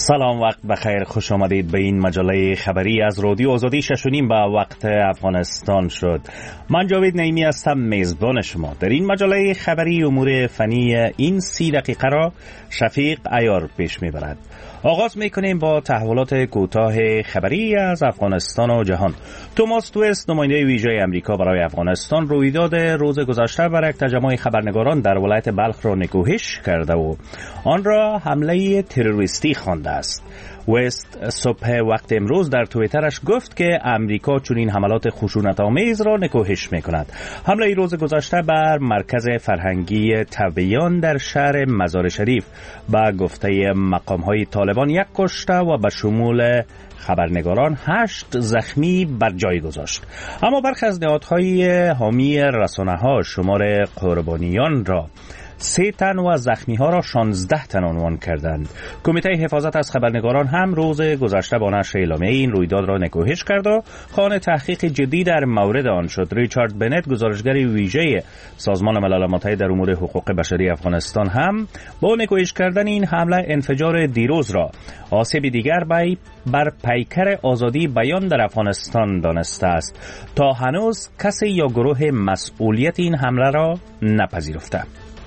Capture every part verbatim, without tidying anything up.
سلام، وقت بخیر، خوش آمدید به این مجله خبری از رادیو آزادی. شش و نیم به وقت افغانستان شد. من جاوید نعیمی هستم، میزبان شما. در این مجله خبری امور فنی این سی دقیقه را شفیق عیار پیش میبرد. آغاز میکنیم با تحولات کوتاه خبری از افغانستان و جهان. توماس تویست، نماینده ویژه امریکا برای افغانستان، رویداد روز گذشته بر یک تجمع خبرنگاران در ولایت بلخ را نکوهش کرده و آن را حمله تروریستی خوانده است. وست صبح وقت امروز در توییترش گفت که امریکا چنین حملات خشونت‌آمیز را نکوهش می‌کند. حمله روز گذشته بر مرکز فرهنگی تبیان در شهر مزار شریف با گفته مقام‌های طالبان یک کشته و به شمول خبرنگاران هشت زخمی بر جای گذاشت. اما برخی از نهادهای حامی رسانه‌ها شمار قربانیان را سه تن و زخمی ها را شانزده تن عنوان کردند. کمیته حفاظت از خبرنگاران هم روز گذشته با نشر اعلامیه این رویداد را نکوهش کرد و خواهان تحقیق جدی در مورد آن شد. ریچارد بنت، گزارشگر ویژه سازمان ملل متحد در امور حقوق بشری افغانستان، هم با نکوهش کردن این حمله انفجار دیروز را آسیب دیگر بر پیکر آزادی بیان در افغانستان دانسته است. تا هنوز کسی یا گروه مسئولیت این حمله را نپذیرفته.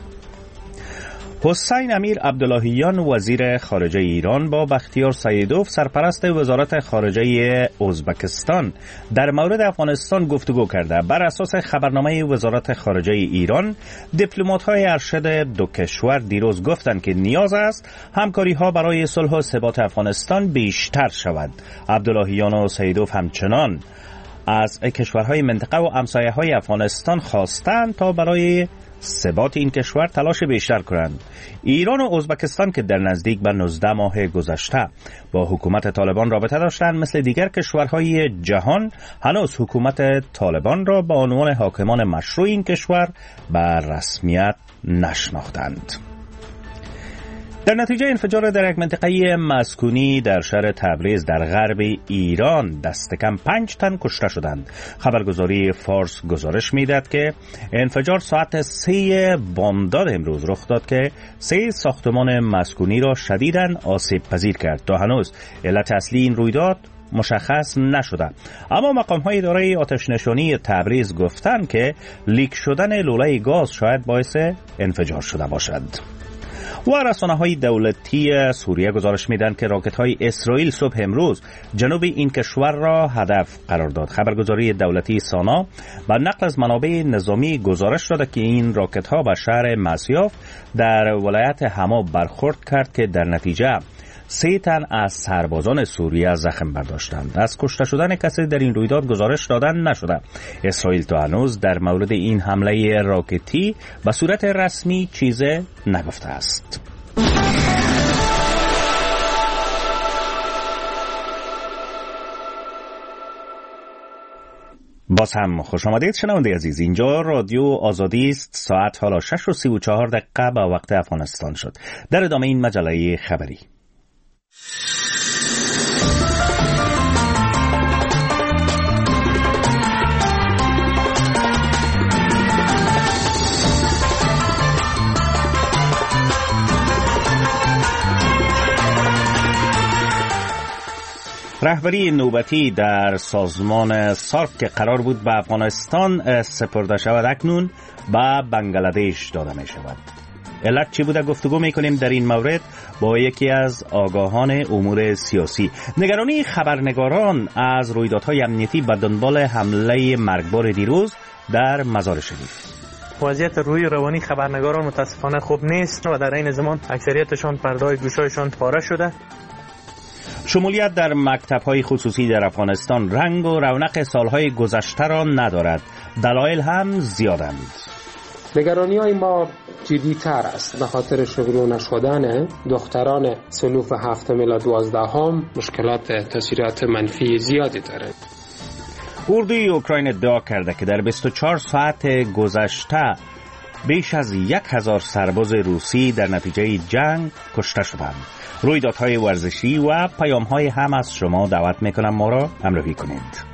حسین امیر عبداللهیان، وزیر خارجه ایران، با بختیار سیدوف، سرپرست وزارت خارجه ازبکستان، در مورد افغانستان گفتگو کرده. بر اساس خبرنامه وزارت خارجه ایران، دیپلمات‌های ارشد دو کشور دیروز گفتند که نیاز است همکاری‌ها برای صلح و ثبات افغانستان بیشتر شود. عبداللهیان و سیدوف همچنان از کشورهای منطقه و همسایه‌های افغانستان خواستند تا برای ثبات این کشور تلاش بیشتر کنند. ایران و ازبکستان که در نزدیک به نوزده ماه گذشته با حکومت طالبان رابطه داشتند، مثل دیگر کشورهای جهان هنوز حکومت طالبان را به عنوان حاکمان مشروع این کشور به رسمیت نشناختند. در نتیجه انفجار در یک منطقه مسکونی در شهر تبریز در غرب ایران دست کم پنج تن کشته شدند. خبرگزاری فارس گزارش میداد که انفجار ساعت سه بامداد امروز رخ داد که سه ساختمان مسکونی را شدیداً آسیب پذیر کرد. تا هنوز علت اصلی این رویداد مشخص نشده، اما مقام‌های اداره آتش نشانی تبریز گفتند که لیک شدن لوله گاز شاید باعث انفجار شده باشد. و رسانه‌های دولتی سوریه گزارش میدن که راکت‌های اسرائیل صبح امروز جنوب این کشور را هدف قرار داد. خبرگزاری دولتی سانا با نقل از منابع نظامی گزارش داده که این راکت‌ها به شهر مسیاف در ولایت حما برخورد کرد که در نتیجه سه تن از سربازان سوریه زخم برداشتند. از کشته شدن کسی در این رویداد گزارش دادن نشده. اسرائیل تا هنوز در مورد این حمله راکتی به صورت رسمی چیزی نگفته است. باز هم خوش آمدید شنونده عزیز. اینجا رادیو آزادی است. ساعت حالا شش و سی و چهار دقیقه به وقت افغانستان شد. در ادامه این مجله خبری، رهبری نوبتی در سازمان سارک که قرار بود به افغانستان سپرده شود اکنون به بنگلادش داده می شود. علت چی بوده؟ گفتگو میکنیم در این مورد با یکی از آگاهان امور سیاسی. نگرانی خبرنگاران از رویدادهای امنیتی به دنبال حمله مرگبار دیروز در مزار شریف. وضعیت روی روانی خبرنگاران متاسفانه خوب نیست و در این زمان اکثریتشان پرده‌های گوشایشان پاره شده. شمولیت در مکتب‌های خصوصی در افغانستان رنگ و رونق سالهای گذشته را ندارد. دلایل هم زیادند. نگرانی های ما جدی‌تر است به خاطر شروع نشدن دختران صنوف هفتم الی دوازدهم. مشکلات تاثیرات منفی زیادی داره. اردوی اوکراین ادعا کرده که در بیست و چهار ساعت گذشته بیش از یک هزار سرباز روسی در نتیجه جنگ کشته شدند. رویدادهای ورزشی و پیام‌های هم از شما دعوت میکنم ما را همراهی کنید.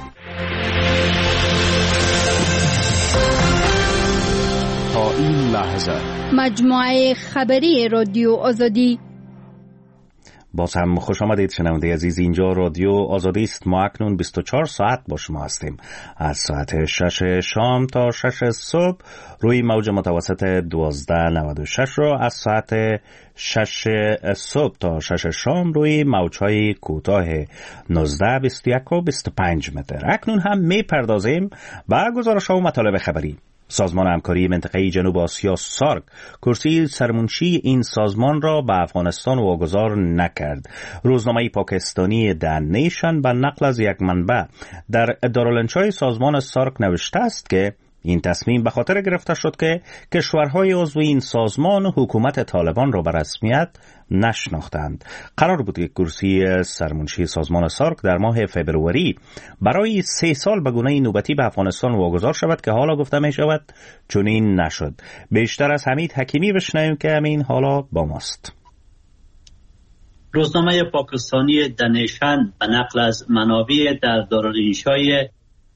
تا این لحظه مجموعه خبری رادیو آزادی. باز هم خوش آمدید شنونده عزیز. اینجا رادیو آزادی است. ما اکنون بیست و چهار ساعت با شما هستیم، از ساعت شش شام تا شش صبح روی موج متوسط دوازده نود و شش رو، از ساعت شش صبح تا شش شام روی موجهای کوتاه نوزده، بیست و یک و بیست و پنج متر. اکنون هم می پردازیم به گزارش‌ها و مطالب خبری. سازمان همکاری منطقه‌ای جنوب آسیا سارک کرسی سرمنشی این سازمان را به افغانستان واگذار نکرد. روزنامه پاکستانی د نیشن به نقل از یک منبع در دارالانشای سازمان سارک نوشته است که این تصمیم به خاطر گرفته شد که کشورهای عضو این سازمان حکومت طالبان را به رسمیت نشناختند. قرار بود که کرسی سرمنشی سازمان سارک در ماه فبروری برای سه سال به گونه نوبتی به افغانستان واگذار شود که حالا گفته می شود چنین نشد. بیشتر از حمید حکیمی بشنویم که همین حالا با ماست. روزنامه پاکستانی د نیشن به نقل از منابع در دارالانشای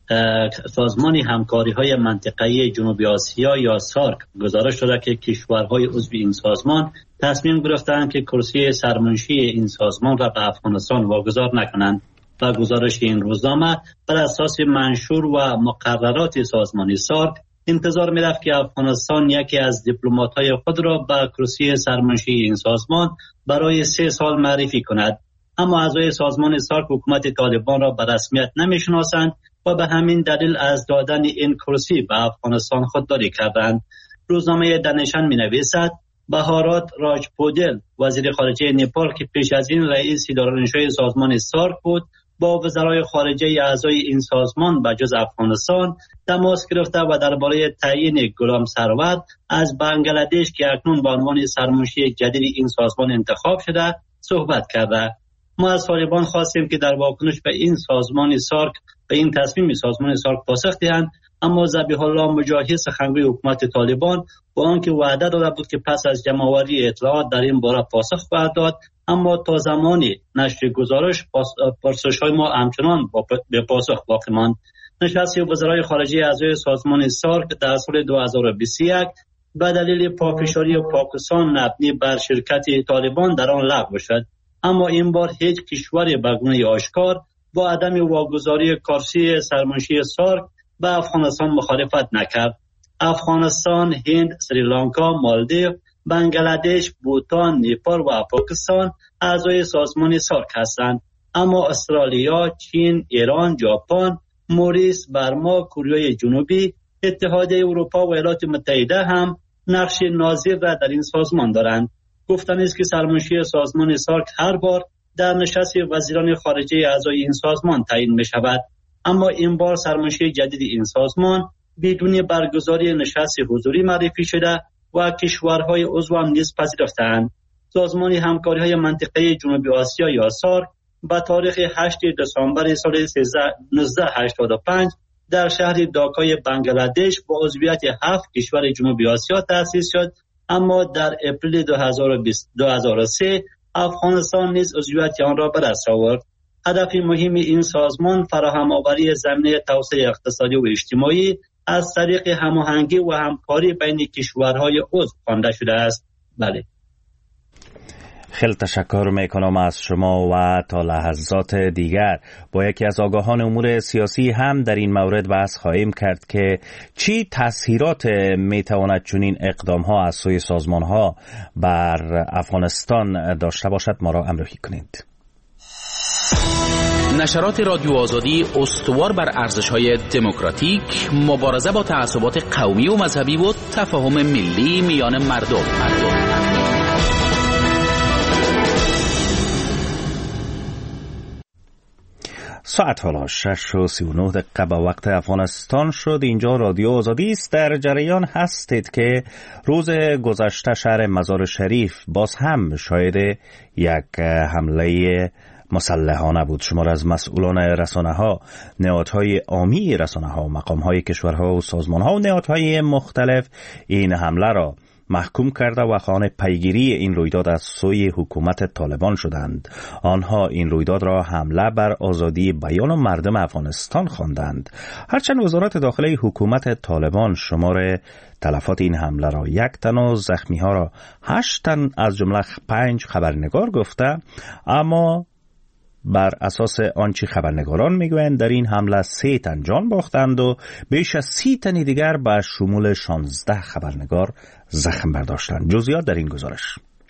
سازمان همکاری های منطقه‌ای جنوبی آسیا یا سارک گزارش شده که کشورهای عضو این سازمان تصمیم گرفتند که کرسی سرمنشی این سازمان را به افغانستان واگذار نکنند. و گزارش این روزنامه بر اساس منشور و مقررات سازمان سارک انتظار می‌رفت که افغانستان یکی از دیپلمات‌های خود را به کرسی سرمنشی این سازمان برای سه سال معرفی کند، اما اعضای سازمان سارک حکومت طالبان را به رسمیت نمی‌شناسند و به همین دلیل از دادن این کرسی به افغانستان خودداری کردند. روزنامه د نیشن می‌نویسد بهارات راجپودل وزیر خارجه نپال که پیش از این رئیس دارالانشای سازمان سارک بود، با وزرای خارجه اعضای این سازمان به جز افغانستان تماس گرفته و درباره تعیین غلام سرور از بنگلادش که اکنون به عنوان سرمنشی جدید این سازمان انتخاب شده صحبت کرده. ما از طالبان خواستیم که در واکنش به این سازمان سارک به این تصمیم سازمان سارک پاسخ دهند، اما ذبیح الله مجاهد سخنگوی حکومت طالبان با آنکه وعده داده بود که پس از جمع‌آوری اطلاعات در این باره پاسخ خواهد داد، اما تا زمانی نشر گزارش پرسش‌های ما همچنان به پاسخ باقی ماند. نشست وزرای خارجه اعضای سازمان سارک در سال دو هزار و بیست و یک به دلیل پافشاری پاکستان مبنی بر شرکت طالبان در آن لغو شد، اما این بار هیچ کشوری به گونه آشکار با عدم واگذاری کرسی سرمنشی سارک به افغانستان مخالفت نکرد. افغانستان، هند، سریلانکا، مالدیو، بنگلادش، بوتان، نپال و پاکستان اعضای سازمان سارک هستند، اما استرالیا، چین، ایران، ژاپن، موریس، برما، کره جنوبی، اتحادیه اروپا و ایالات متحده هم نقش ناظر را در این سازمان دارند. گفتن است که سرمنشی سازمان سارک هر بار در نشست وزیران خارجه اعضای این سازمان تعیین می شود، اما این بار سرمنشی جدید این سازمان بدون برگزاری نشست حضوری معرفی شده و کشورهای عضو هم نیز پذیرفتند. سازمان همکاری‌های منطقه‌ای جنوبی آسیا یا سارک با تاریخ هشتم دسامبر سال نوزده هشتاد و پنج در شهر داکای بنگلادش با عضویت هفت کشور جنوبی آسیا تأسیس شد، اما در اپریل دو هزار و بیست دو هزار و سه افغانستان نیز عضویت آن را به دست آورد. هدف مهم این سازمان فراهم آوری زمینه توسعه اقتصادی و اجتماعی از طریق هماهنگی و همکاری بین کشورهای عضو خوانده شده است. بله. خیلی تشکر میکنم از شما و تا لحظات دیگر با یکی از آگاهان امور سیاسی هم در این مورد بحث خواهیم کرد که چی تأثیرات میتواند چنین اقدام ها از سوی سازمان ها بر افغانستان داشته باشد. ما را همراهی کنید. نشرات رادیو آزادی استوار بر ارزش‌های دموکراتیک، مبارزه با تعصبات قومی و مذهبی و تفاهم ملی میان مردم. مردم. ساعت حالا شش و سی و نه دقیقه به وقت افغانستان شد. اینجا رادیو آزادی است. در جریان هستید که روز گذشته شهر مزار شریف باز هم شاهد یک حمله مسلحانه بود. شمار از مسئولان رسانه ها، نهادهای عامی رسانه ها، مقام های کشورها و سازمان ها و نهادهای مختلف این حمله را محکوم کرده و خواهان پیگیری این رویداد از سوی حکومت طالبان شدند. آنها این رویداد را حمله بر آزادی بیان و مردم افغانستان خواندند. هرچند وزارت داخلی حکومت طالبان شمار تلفات این حمله را یک تن و زخمی ها را هشت تن از جمله پنج خبرنگار گفته، اما بر اساس آنچه خبرنگاران میگویند در این حمله سه تن جان باختند و بیش از سی تن دیگر به شمول شانزده خبرنگار زخم برداشتند. جزئیات در این گزارش.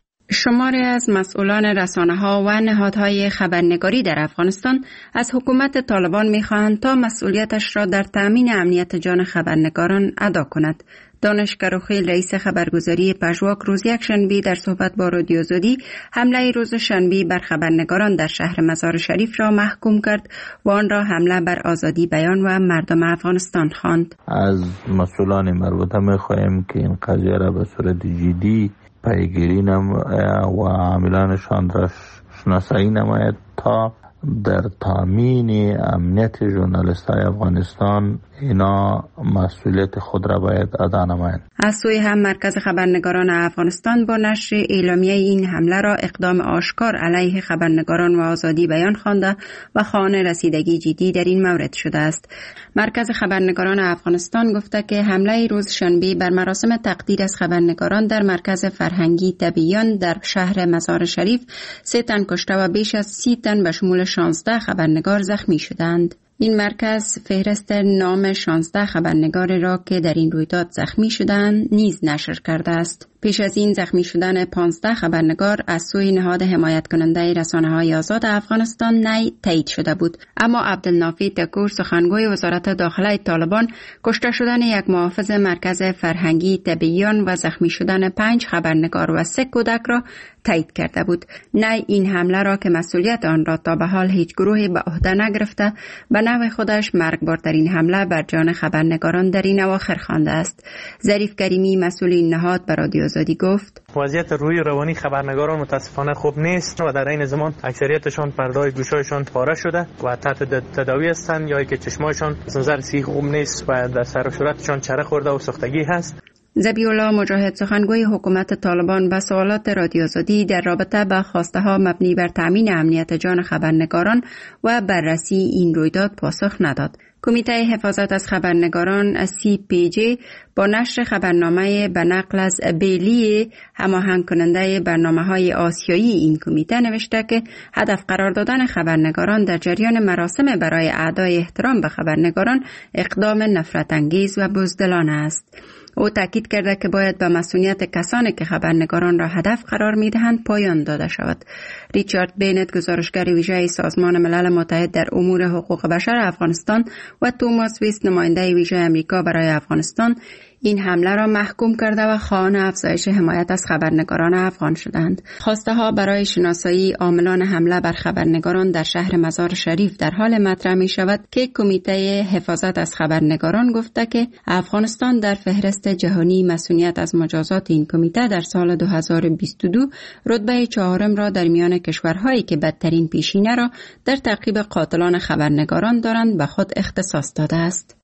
شماری از مسئولان رسانه‌ها و نهادهای خبرنگاری در افغانستان از حکومت طالبان می‌خواهند تا مسئولیتش را در تأمین امنیت جان خبرنگاران ادا کند. دانش کروخیل رئیس خبرگزاری پژواک روز یک شنبه در صحبت با رادیو زودی حمله روز شنبه بر خبرنگاران در شهر مزار شریف را محکوم کرد و آن را حمله بر آزادی بیان و مردم افغانستان خواند. از مسئولان مربوطه می‌خواهیم که این قضیه را به صورت جدی پیگیری نماید و عاملانشان را شناسایی نماید تا در تامین امنیت ژورنالیست‌های افغانستان اینا مسئولیت خود را باید ادا نمایند. از سوی هم مرکز خبرنگاران افغانستان با نشر اعلامیه این حمله را اقدام آشکار علیه خبرنگاران و آزادی بیان خوانده و خواهان رسیدگی جدی در این مورد شده است. مرکز خبرنگاران افغانستان گفته که حمله روز شنبه بر مراسم تقدیر از خبرنگاران در مرکز فرهنگی تبیان در شهر مزار شریف سه تن کشته و بیش از سی تن به شمول شانزده خبرنگار زخمی شدند. این مرکز فهرست نام شانزده خبرنگار را که در این رویداد زخمی شدند نیز نشر کرده است. پیش از این زخمی شدن پانزده خبرنگار از سوی نهاد حمایت کننده رسانه‌های آزاد افغانستان نی تایید شده بود، اما عبدالنافی تکور سخنگوی وزارت داخلی طالبان کشته شدن یک محافظ مرکز فرهنگی تبیان و زخمی شدن پنج خبرنگار و سه کودک را تایید کرده بود. نی این حمله را که مسئولیت آن را تا به حال هیچ گروهی به عهده نگرفته به نوع خودش مرگبارترین حمله بر جان خبرنگاران در این اواخر خوانده است. ظریف کریمی مسئول این نهاد به رادیو آزادی گفت وضعیت روی روانی خبرنگاران متاسفانه خوب نیست و در این زمان اکثریتشان پردای گوشایشان پاره شده و تحت تداوی هستند یا که چشمایشان از نظر صحی خوب نیست و در سر و صورتشان چره خورده و سوختگی هست. ذبیح الله مجاهد سخنگوی حکومت طالبان به سوالات رادیو آزادی در رابطه با خواسته ها مبنی بر تامین امنیت جان خبرنگاران و بررسی این رویداد پاسخ نداد. کمیته حفاظت از خبرنگاران سی پی جی با نشر خبرنامه به نقل از بیلی هماهنگ کننده برنامه‌های آسیایی این کمیته نوشته که هدف قرار دادن خبرنگاران در جریان مراسم برای اعدای احترام به خبرنگاران اقدام نفرت انگیز و بزدلانه است. او تاکید کرده که باید به مسئولیت کسانی که خبرنگاران را هدف قرار می‌دهند پایان داده شود. ریچارد بینت گزارشگر ویژه سازمان ملل متحد در امور حقوق بشر افغانستان و توماس ویست نماینده ویژه امریکا برای افغانستان این حمله را محکوم کرده و خواهان افزایش حمایت از خبرنگاران افغان شدند. خواسته ها برای شناسایی عاملان حمله بر خبرنگاران در شهر مزار شریف در حال مطرح می شود که کمیته حفاظت از خبرنگاران گفته که افغانستان در فهرست جهانی مسئولیت از مجازات این کمیته در سال دو هزار و بیست و دو رتبه چهارم را در میان کشورهایی که بدترین پیشینه را در تعقیب قاتلان خبرنگاران دارند به خود اختصاص داده است.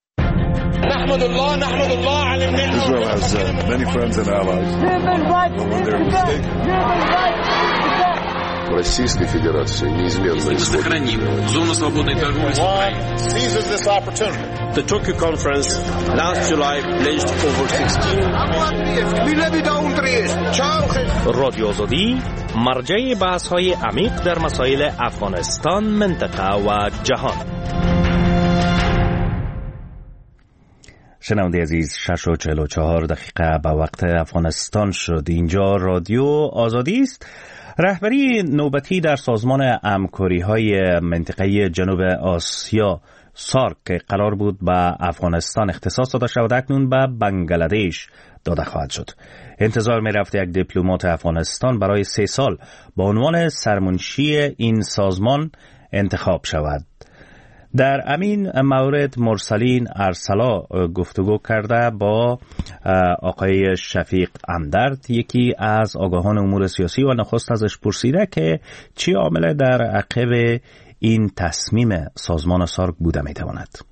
نحمد الله نحمد الله على النعمة. Israel has uh, many friends and allies. Российской Федерации неизменно исходит. Сохраним зону свободной торговли с Украиной. Seizes this opportunity. The Tokyo conference last July pledged over sixteen. رادیو آزادی مرجع بحث‌های عمیق در مسائل افغانستان، منطقه و جهان. شنونده عزیز، شش و چهل و چهار دقیقه به وقت افغانستان شد. اینجا رادیو آزادی است. رهبری نوبتی در سازمان همکاری‌های منطقه جنوب آسیا سارک که قرار بود به افغانستان اختصاص داده شود اکنون به بنگلادش داده خواهد شد. انتظار می رفت یک دیپلمات افغانستان برای سه سال با عنوان سرمنشی این سازمان انتخاب شود. در امین مورد مرسلین ارسلا گفتگو کرده با آقای شفیق اندرد، یکی از آگاهان امور سیاسی، و نخست ازش پرسیده که چی عامل در عقب این تصمیم سازمان سارک بوده می تواند.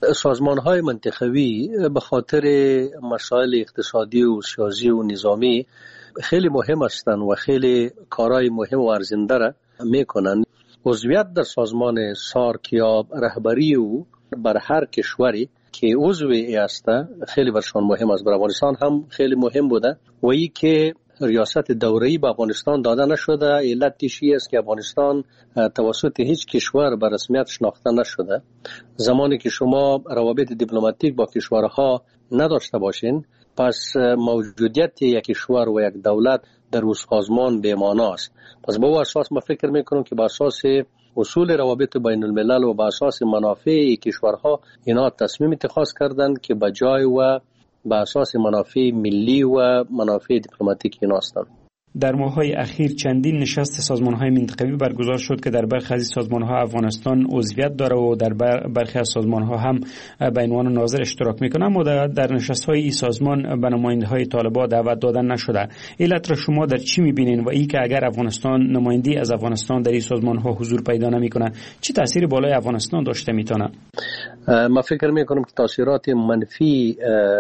سازمان‌های منطقوی به خاطر مسائل اقتصادی و سیاسی و نظامی خیلی مهم هستند و خیلی کارهای مهم و ارزنده را میکنند. عضویت در سازمان سارک یا رهبری او بر هر کشوری که عضوی است خیلی برشان مهم است. برای افغانستان هم خیلی مهم بوده و ای که ریاست دوره‌ای به افغانستان داده نشده. علتش این است که افغانستان توسط هیچ کشور به رسمیت شناخته نشده. زمانی که شما روابط دیپلماتیک با کشورها نداشته باشین، پس موجودیت یک کشور و یک دولت در اون سازمان به معنا است. پس به اون اساس ما فکر میکنم که با اساس اصول روابط بین الملل و با اساس منافع کشورها اینا تصمیم اتخاذ کردند که به جای و با اساس منافع ملی و منافع دیپلماتیک اینا هستند. در ماه‌های اخیر چندین نشست سازمان‌های منطقوی برگزار شد که در برخی از سازمان‌ها افغانستان عضویت داره و در برخی از سازمان‌ها هم به عنوان ناظر اشتراک می‌کنه، اما در نشست‌های این سازمان به نماینده‌های طالبان دعوت دادن نشده. علت را شما در چی می‌بینین و این که اگر افغانستان نمایندی از افغانستان در این سازمان‌ها حضور پیدا نمی‌کنه چه تأثیری بالای افغانستان داشته می‌تونه؟ ما فکر می‌کنم که تاثیرات منفی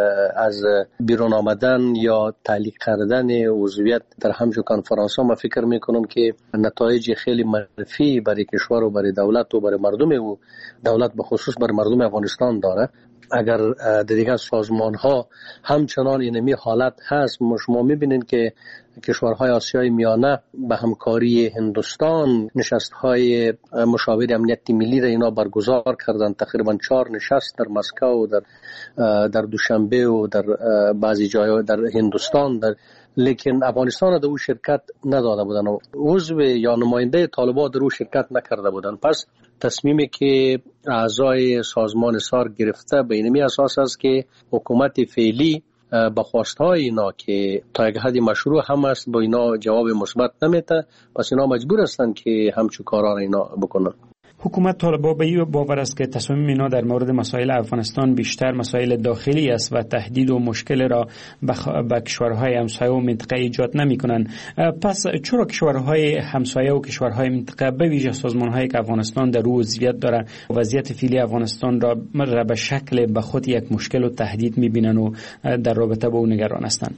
از بیرون آمدن یا تعلیق کردن عضویت در همچون کنفرانس ها ما فکر میکنم که نتایج خیلی منفی برای کشور و برای دولت و برای مردم و دولت به خصوص برای مردم افغانستان داره. اگر دیگر سازمان ها همچنان اینمی حالت هست، شما میبینید که کشورهای آسیای میانه به همکاری هندوستان نشست های مشاور امنیت ملی را اینا برگزار کردن. تقریبا چهار نشست در مسکو و در در دوشنبه و در بعضی جای در هندوستان در لیکن افغانستان در او شرکت نداده بودن و عضو یا نماینده طالبان در او شرکت نکرده بودن. پس تصمیمی که اعضای سازمان سارک گرفته به اینمی اساس است که حکومت فعلی با خواستهای اینا که تا یک حدی مشروع هم است با اینا جواب مثبت نمیده، پس اینا مجبور هستند که همچون کارا اینا بکنن. حکومت طالبان به این باور است که تصمیم اینا در مورد مسائل افغانستان بیشتر مسائل داخلی است و تهدید و مشکل را به کشورهای همسایه و منطقه ایجاد نمی کنند. پس چرا کشورهای همسایه و کشورهای منطقه به ویژه سازمان‌هایی که افغانستان در او عضویت داره وضعیت فعلی افغانستان را به شکل به خود یک مشکل و تهدید می‌بینند و در رابطه با او نگران هستند؟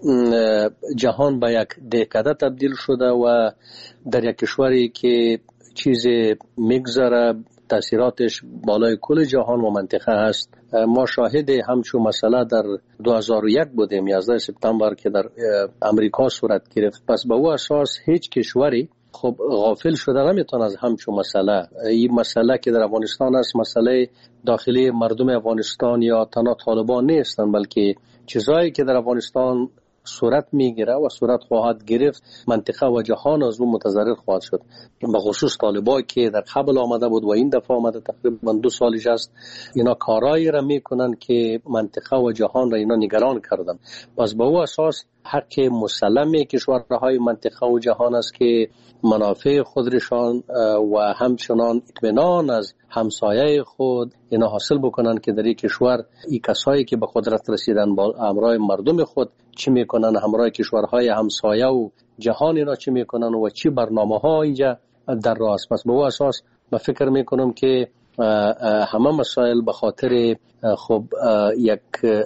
جهان به یک دهکده تبدیل شده و در یک کشوری که چیز میگذره تاثیراتش بالای کل جهان و منطقه هست. ما شاهد همچون مسئله در دو هزار و یک بودیم، یازده سپتامبر که در امریکا صورت گرفت. پس به او اساس هیچ کشوری خب غافل شده نمیتونه از همچون مسئله. این مسئله که در افغانستان است مسئله داخلی مردم افغانستان یا تنها طالبان نیستن، بلکه چیزایی که در افغانستان صورت میگیره و صورت خواهد گرفت منطقه و جهان از اون متضرر خواهد شد. به خصوص طالبان که در قبل آمده بود و این دفعه آمده تقریبا دو سالش است، اینا کارایی را میکنن که منطقه و جهان را اینا نگران کردن. پس به او اساس حق مسلم کشورهای منطقه و جهان است که منافع خودشان و همچنان اطمینان از همسایه خود اینا حاصل بکنن که در این کشور این کسایی که به قدرت رسیدن با همراه مردم خود چی میکنن، همراه کشورهای همسایه و جهان اینا چی میکنن و چی برنامه ها اینجا در راه است. پس به اون اساس من فکر میکنم که همه مسائل به خاطر خب یک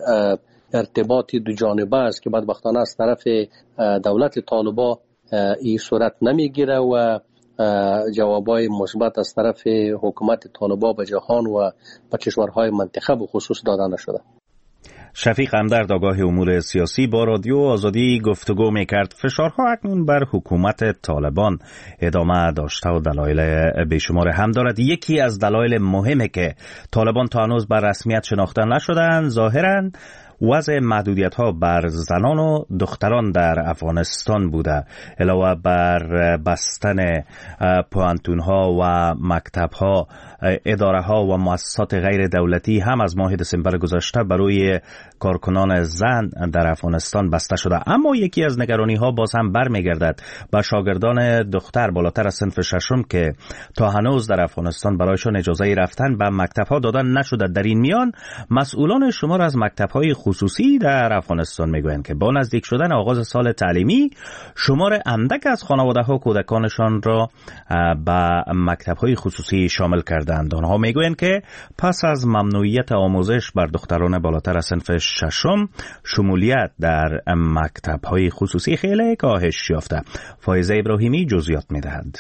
ارتباطی دو جانبه است که بدبختانه از طرف دولت طالبان این صورت نمیگیره و جوابای مثبت از طرف حکومت طالبان به جهان و به کشورهای منطقه به خصوص داده نشده. شفیق همدرد آگاه امور سیاسی با رادیو آزادی گفتگو میکرد. فشارها اکنون بر حکومت طالبان ادامه داشته و دلایل بیشمار هم دارد. یکی از دلایل مهمه که طالبان تا هنوز بر رسمیت شناخته نشدن ظاهراً وضع محدودیت ها بر زنان و دختران در افغانستان بوده، علاوه بر بستن پوهنتون ها و مکتب ها، اداره ها و مؤسسات غیر دولتی هم از ماه دسامبر گذشته برای کارکنان زن در افغانستان بسته شده. اما یکی از نگرانی ها باز هم برمیگردد به شاگردان دختر بالاتر از صنف ششم که تا هنوز در افغانستان برایشان اجازه رفتن به مکتب ها دادن نشده. در این میان مسئولان شمار از مکتب های خصوصی در افغانستان میگویند که با نزدیک شدن آغاز سال تعلیمی شمار اندک از خانواده‌ها کودکانشان را به مکتب‌های خصوصی شامل کردند. آنها میگویند که پس از ممنوعیت آموزش بر دختران بالاتر از صنف ششم، شمولیت در مکتب‌های خصوصی خیلی کاهش یافته. فایزه ابراهیمی جزئیات می‌دهد.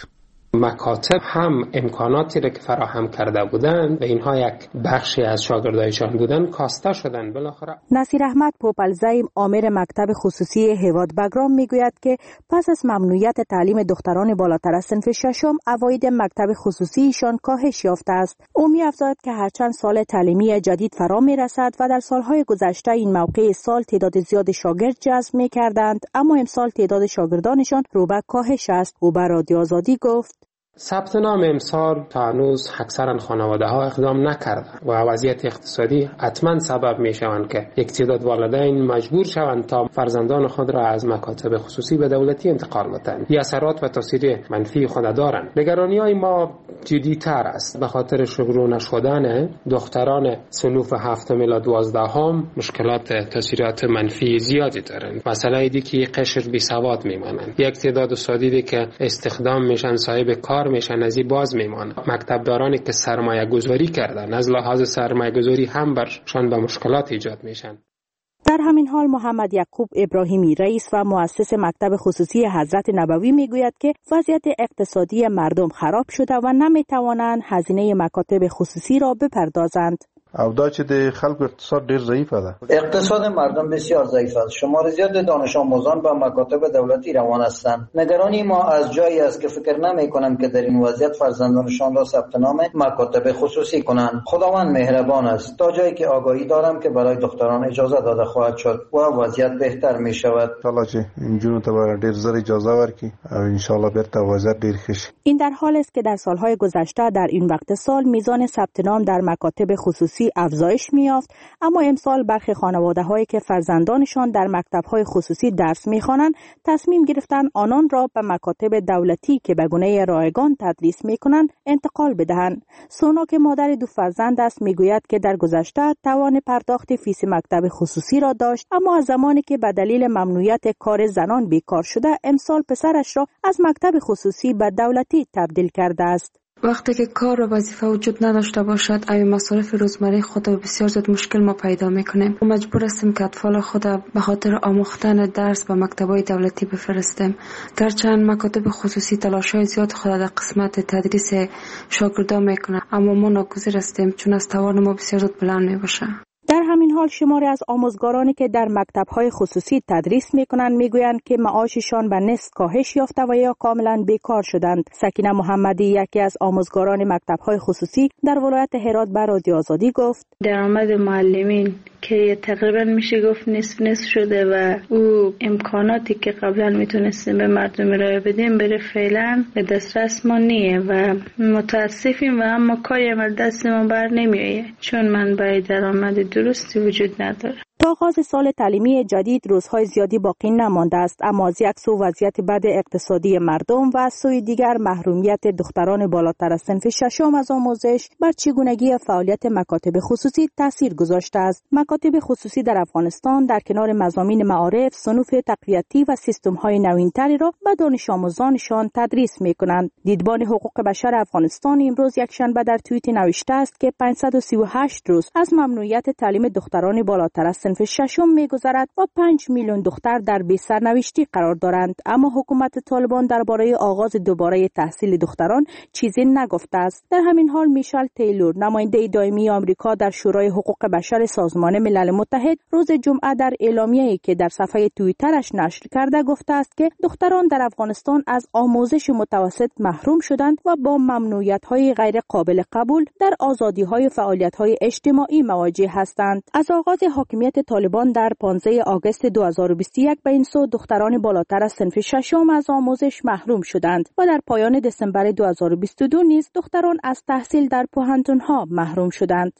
مکاتب هم امکاناتی را که فراهم کرده بودند و اینها یک بخشی از شاگردایشان بودند کاسته شدند. بالاخره نصیر احمد پوپلزی آمر مکتب خصوصی هیواد بگرام میگوید که پس از ممنوعیت تعلیم دختران بالاتر از صنف ششم عواید مکتب خصوصیشان کاهش یافته است. او می‌افزاید که هرچند سال تعلیمی جدید فرا میرسد و در سالهای گذشته این موقع سال تعداد زیاد شاگرد جذب می‌کردند، اما امسال تعداد شاگردانشان رو به کاهش است. او به رادیو آزادی گفت ثبت نام امسال تا هنوز اکثرا خانواده ها اقدام نکردند و وضعیت اقتصادی حتما سبب می شوند که یک تعداد والدین مجبور شوند تا فرزندان خود را از مکاتب خصوصی به دولتی انتقال بدهند. این اثرات و تاثیر منفی خود دارند. نگرانی های ما جدی‌تر است به خاطر شروع نشدن دختران صنوف هفتم الی دوازدهم. مشکلات تاثیرات منفی زیادی دارند. مسئله دیگه که قشر بی سواد میمانند. یک تعداد اساتیدی که استخدام میشن صاحب کار میشن از این باز میمانند. مکتبدارانی که سرمایه گذاری کردن از لحاظ سرمایه گذاری هم برشان به مشکلات ایجاد میشن. در همین حال محمد یعقوب ابراهیمی رئیس و مؤسس مکتب خصوصی حضرت نبوی میگوید که وضعیت اقتصادی مردم خراب شده و نمیتوانند هزینه مکاتب خصوصی را بپردازند. او دا چې د خلکو اقتصاد ډیر ضعیف ده. اقتصاد مردم بسیار ضعیف است. شمار زیاد دانش آموزان به مکاتب دولتی روان هستند. نگرانی ما از جایی است که فکر نمی کنم که در این وضعیت فرزندانشان را ثبت نام مکاتب خصوصی کنند. خداوند مهربان است. تا جایی که آگاهی دارم که برای دختران اجازه داده خواهد شد و وضعیت بهتر می شود. ان شاء الله چې جنونو ته ډیر زر اجازه ورکړي او ان شاء الله بیرته وضعیت ډیر ښه شي. این در حال است که در سالهای گذشته در این وقت سال میزان ثبت نام در مکاتب خصوصی افزایش می‌یافت، اما امسال برخی خانواده‌هایی که فرزندانشان در مکتب‌های خصوصی درس می‌خوانند تصمیم گرفتند آنان را به مکاتب دولتی که به گونه رایگان تدریس می‌کنند انتقال بدهند. سونا که مادر دو فرزند است می‌گوید که در گذشته توان پرداخت فیس مکتب خصوصی را داشت، اما از زمانی که به دلیل ممنوعیت کار زنان بیکار شده امسال پسرش را از مکتب خصوصی به دولتی تبدیل کرده است. وقتی که کار و وظیفه وجود نداشته باشد، این مصارف روزمره خود و بسیار زیاد مشکل ما پیدا میکنیم و مجبور هستیم که اطفال خود به خاطر آموختن درس به مکتب‌های دولتی بفرستیم. گرچند مکاتب خصوصی تلاش‌های زیاد خود در قسمت تدریس شاگردان میکنه، اما ما ناگزیر هستیم چون از توان ما بسیار زیاد بلند میباشه. در همین حال شماری از آموزگارانی که در مکتب‌های خصوصی تدریس می‌کنند می‌گویند که معاششان به نصف کاهش یافته و یا کاملا بیکار شدند. سکینه محمدی یکی از آموزگاران مکتب‌های خصوصی در ولایت هرات به رادیو آزادی گفت: درآمد معلمین که تقریبا میشه گفت نصف نصف شده و او امکاناتی که قبلا میتونستیم به مردم ارائه بدیم بره فعلا به دسترس ما نیه و متاسفیم و اما کاری عمل دست ما بر نمیایه چون منبع درآمد درستی وجود نداره. تا آغاز سال تعلیمی جدید روزهای زیادی باقی نمانده است، اما از یک سو وضعیت بد اقتصادی مردم و از سوی دیگر محرومیت دختران بالاتر از صنف ششم از آموزش بر چگونگی فعالیت مکاتب خصوصی تاثیر گذاشته است. مکاتب خصوصی در افغانستان در کنار مضامین معارف، صنوف تقویتی و سیستم‌های نوین‌تری را به دانش آموزانشان تدریس می‌کنند. دیدبان حقوق بشر افغانستان امروز یکشنبه در توییت نوشته است که پانصد و سی و هشت روز از ممنوعیت تعلیم دختران بالاتر از صنف ششم می‌گذرد و پنج میلیون دختر در بی سرنوشتی قرار دارند، اما حکومت طالبان درباره آغاز دوباره تحصیل دختران چیزی نگفته است. در همین حال میشل تیلور، نماینده دائمی آمریکا در شورای حقوق بشر سازمان ملل متحد، روز جمعه در اعلامیه‌ای که در صفحه توییترش نشر کرده گفته است که دختران در افغانستان از آموزش متوسط محروم شدند و با ممنوعیت‌های غیر قابل قبول در آزادی‌های فعالیت‌های اجتماعی مواجه هستند. از آغاز حاکمیت طالبان در پانزده آگوست دو هزار و بیست و یک به این سو دختران بالاتر از صنف ششم از آموزش محروم شدند و در پایان دسامبر دو هزار و بیست و دو نیز دختران از تحصیل در پوهنتون‌ها محروم شدند.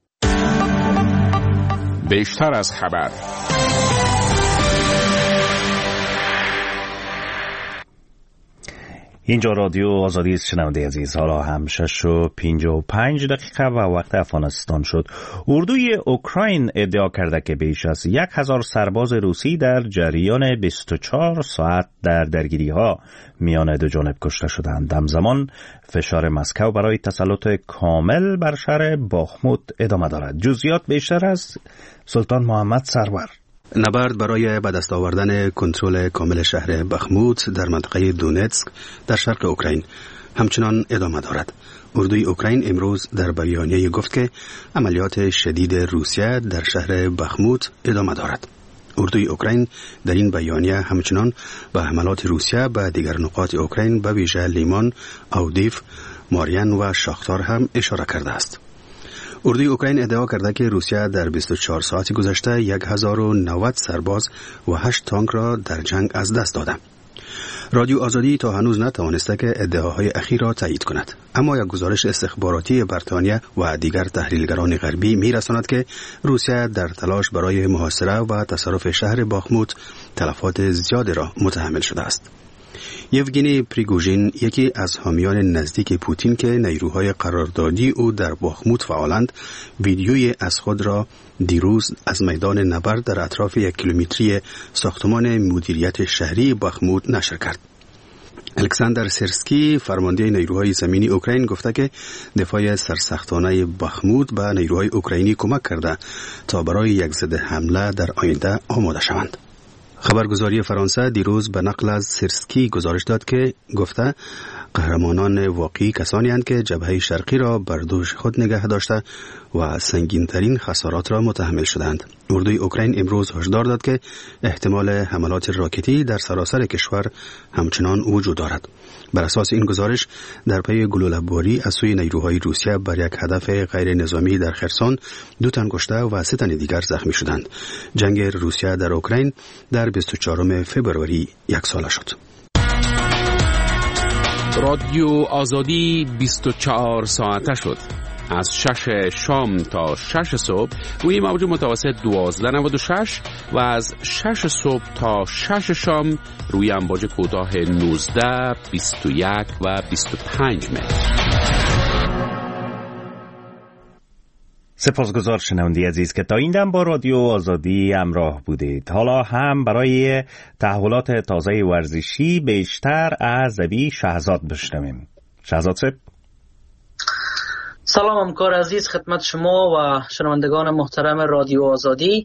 بیشتر از خبر. اینجا رادیو آزادی است. شنونده عزیز، حالا هم شش و پنجاه و پنج دقیقه و وقت افغانستان شد. اردوی اوکراین ادعا کرده که بیش از یک هزار سرباز روسی در جریان بیست و چهار ساعت در درگیری ها میان دو جانب کشته شدند. همزمان فشار مسکو برای تسلط کامل بر شهر باخموت ادامه دارد. جزئیات بیشتر از سلطان محمد سرور. نبرد برای به دست آوردن کنترل کامل شهر بخموت در منطقه دونتسک در شرق اوکراین همچنان ادامه دارد. اردوی اوکراین امروز در بیانیه گفت که عملیات شدید روسیه در شهر بخموت ادامه دارد. اردوی اوکراین در این بیانیه همچنان به حملات روسیه به دیگر نقاط اوکراین به ویژه لیمان، اودیف، ماریان و شاختار هم اشاره کرده است. اردوی اوکراین ادعا کرده که روسیه در بیست و چهار ساعت گذشته هزار و نود سرباز و هشت تانک را در جنگ از دست داده. رادیو آزادی تا هنوز نتوانسته که ادعاهای اخیر را تایید کند، اما یک گزارش استخباراتی بریتانیا و دیگر تحلیلگران غربی می‌رساند که روسیه در تلاش برای محاصره و تصرف شهر باخموت تلفات زیادی را متحمل شده است. یوگینی پریگوژین، یکی از حامیان نزدیک پوتین که نیروهای قراردادی او در باخموت فعالند، ویدیویی از خود را دیروز از میدان نبرد در اطراف یک کیلومتری ساختمان مدیریت شهری باخموت نشر کرد. الکساندر سرسکی، فرمانده نیروهای زمینی اوکراین، گفته که دفاع سرسختانه باخموت به نیروهای اوکراینی کمک کرده تا برای یک ضد حمله در آینده آماده شوند. خبرگزاری فرانسه دیروز به نقل از سرسکی گزارش داد که گفته قهرمانان واقعی کسانی اند که جبهه شرقی را بر دوش خود نگه داشته و سنگین‌ترین خسارات را متحمل شدند. اردوی اوکراین امروز هشدار داد که احتمال حملات راکتی در سراسر کشور همچنان وجود دارد. بر اساس این گزارش در پی گلوله‌باری از سوی نیروهای روسیه بر یک هدف غیر نظامی در خرسون دو تن کشته و سه تن دیگر زخمی شدند. جنگ روسیه در اوکراین در بیست و چهارم فوریه یک ساله شد. رادیو آزادی بیست و چهار ساعته شد. از شش شام تا شش صبح روی موج متوسط دوازده نود و شش و از شش صبح تا شش شام روی امواج کوتاه نوزده، بیست و یک و بیست و پنج متر. سپاسگزار شنونده عزیز که تا این دم با رادیو آزادی همراه بودید. حالا هم برای تحولات تازه ورزشی بیشتر از ابی شهزاد بشنویم. شهزاد صاحب. سلام همکار عزیز خدمت شما و شنوندگان محترم رادیو آزادی.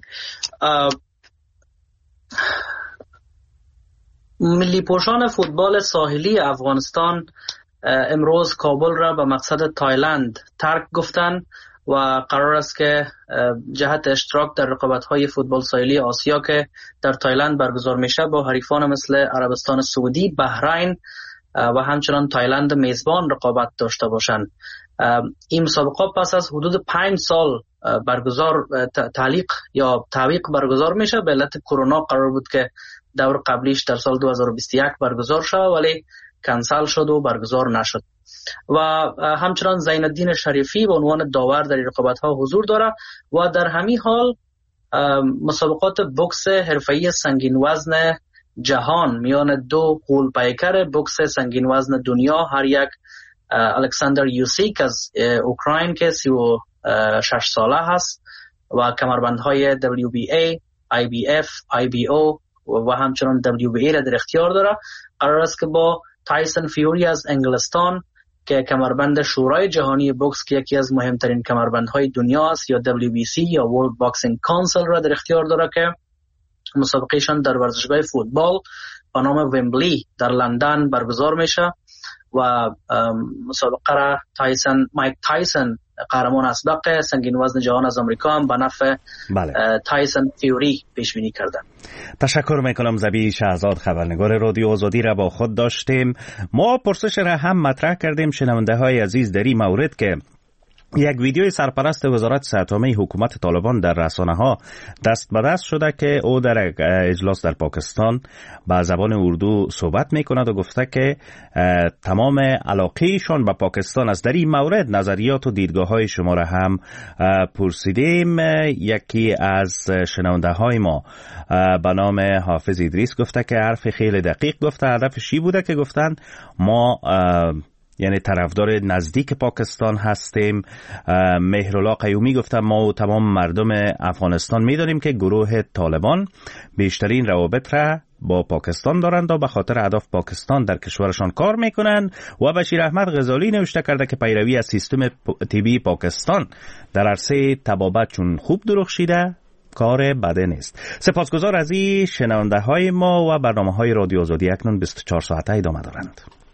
ملی پوشان فوتبال ساحلی افغانستان امروز کابل را به مقصد تایلند ترک گفتن و قرار است که جهت اشتراک در رقابت‌های فوتبال ساحلی آسیا که در تایلند برگزار میشه با حریفان مثل عربستان سعودی، بحرین و همچنان تایلند میزبان رقابت داشته باشند. این مسابقه پس از حدود پنج سال برگزار تعلیق یا تعویق برگزار میشه. به علت کرونا قرار بود که دور قبلیش در سال دو هزار و بیست و یک برگزار شد ولی کنسل شد و برگزار نشد. و همچنان زین الدین شریفی به عنوان داور در رقابت ها حضور داره و در همین حال مسابقات بوکس حرفه‌ای سنگین وزن جهان میان دو غول پیکر بوکس سنگین وزن دنیا، هر یک الکساندر یوسیک از اوکراین که سی و شش ساله هست و کمربندهای دبلیو بی ای، آی بی اف، آی بی او و همچنان دبلیو بی ای را در اختیار داره. قرار است که با تایسون فیوری از انگلستان که کمربند شورای جهانی بوکس که یکی از مهمترین کمربندهای دنیا است یا دبلیو بی سی یا ورلد باکسینگ کانسل را در اختیار داره که مسابقهشان در ورزشگاه فوتبال به نام ومبلی در لندن برگزار میشه و مسابقه را تایسون مایک تایسون قهرمان اسبق سنگین وزن جهان از آمریکا هم به نفع بله. تایسون فیوری پیش بینی کردن. تشکر میکنم. زبی شهزاد خبرنگار رادیو آزادی را با خود داشتیم. ما پرسش را هم مطرح کردیم شنونده های عزیز در این مورد که یک ویدیوی سرپرست وزارت صحت عامه حکومت طالبان در رسانه‌ها دست به دست شده که او در اجلاس در پاکستان با زبان اردو صحبت می‌کند و گفته که تمام علاقه‌شان به پاکستان است. در این مورد نظریات و دیدگاه‌های شما را هم پرسیدیم. یکی از شنونده‌های ما به نام حافظ ادریس گفته که حرف خیلی دقیق گفته. هدفش چی بوده که گفتن ما یعنی طرفدار نزدیک پاکستان هستیم. مهرالله قیومی گفته ما و تمام مردم افغانستان می‌دانیم که گروه طالبان بیشترین روابط را با پاکستان دارند و به خاطر اهداف پاکستان در کشورشان کار میکنند. و بشیر احمد غزالی نوشته کرده که پیروی از سیستم طبی پاکستان در عرصه طبابت چون خوب درخشیده کار بده نیست. سپاسگزار از این شنونده های ما و برنامه های رادیو آزادی اکنون بیست و چهار ساعته ادامه دارند.